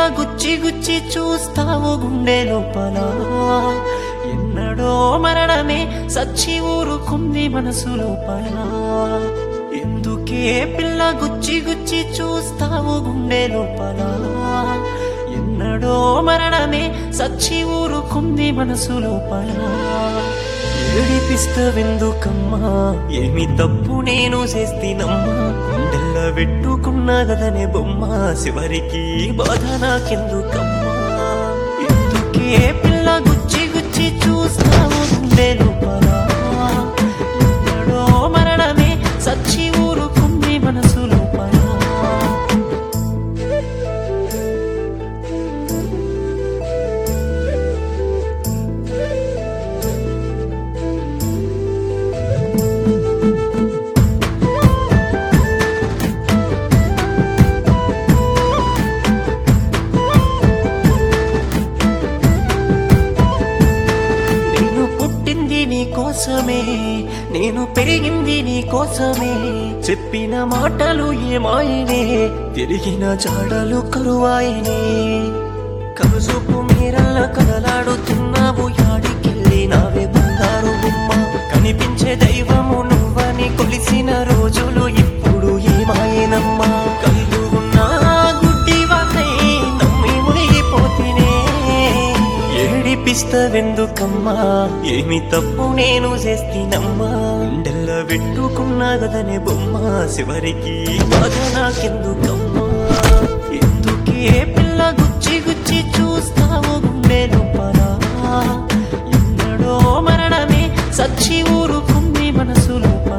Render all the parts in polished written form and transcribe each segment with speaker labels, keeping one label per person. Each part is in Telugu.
Speaker 1: గుచ్చి గుచ్చి చూస్తావు గుండె లోపల ఎన్నడో మరణమే సచ్చి ఊరుకుంది మనసు లోపల ఎందుకే పిల్ల గుచ్చి గుచ్చి చూస్తావు గుండె లోపల ఎన్నడో మరణమే సచ్చి ఊరుకుంది మనసు లోపల ఏడిపిస్తవెందుకమ్మా ఏమి తప్పు నేను చేస్తేనమ్మా గుండెల్ల పెట్టుకున్న గదనే బొమ్మ చివరికి బాధ నాకెందుకమ్మా ఎందుకే పిల్ల గుచ్చి గుచ్చి చూస్తావు గుండె లోపల ఎన్నడో మరణమే సచ్చి ఊరుకుంది మనసు లోపల కోసమే నేను పెరిగింది నీ కోసమే చెప్పిన మాటలు ఏమాయనే తిరిగిన జాడలు కరువాయనే కనుసూపు మీరల్ల కదలాడుతున్నావు యాడికెళ్ళి నావే బంగారు బొమ్మ కనిపించే దైవము నువ్వని కొలిసిన రోజులు ఇప్పుడు ఏమాయనమ్మా కళ్ళు ఉన్నా గుడ్డివానై నమ్మి మునిగిపోతినే ఏడిపిస్తవెందుకమ్మా ఏమి తప్పు నేను చేస్తేనమ్మా గుండెల్ల పెట్టుకున్నా గదనే బొమ్మ చివరికి బాధ నాకెందుకమ్మా ఎందుకే పిల్ల గుచ్చి గుచ్చి చూస్తావు గుండె లోపల ఎన్నడో మరణమే సచ్చి ఊరుకుంది మనసు లోపల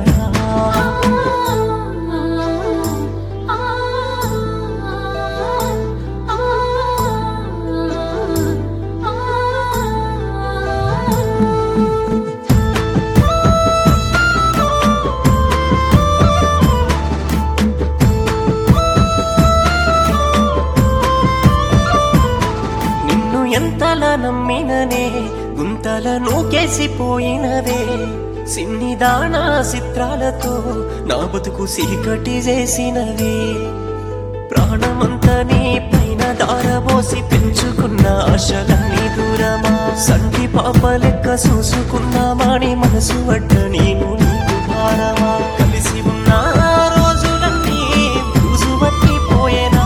Speaker 1: ఎంతలా నమ్మిననే గుంతల నూకేసిపోయినవే సిన్నిదానా చిత్రాలతో నా బతుకు సీకటి చేసినవే ప్రాణమంతా నీ పైన దారబోసి పెంచుకున్న ఆశలన్నీ దూరమా సంటి పాప లెక్క చూసుకున్నామాని మనసు వడ్డ నేను నీకు భారమా కలిసి ఉన్న రోజులన్నీ బూజు పట్టిపోయేనా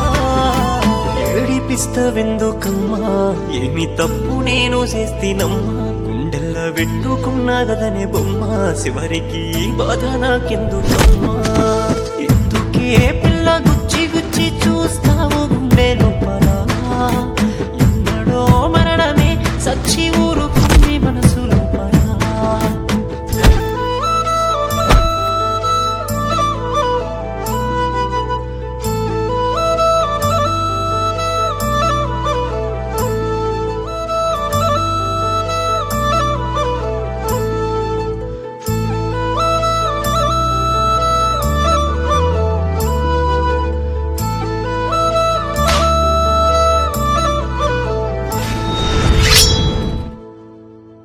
Speaker 1: ఏడిపిస్తవెందుకమ్మా ఏమి తప్పు నేను చేస్తేనమ్మా గుండెల్ల పెట్టుకున్నా గదనే బొమ్మ చివరికి బాధ నాకెందుకమ్మా ఎందుకే పిల్ల గుచ్చి గుచ్చి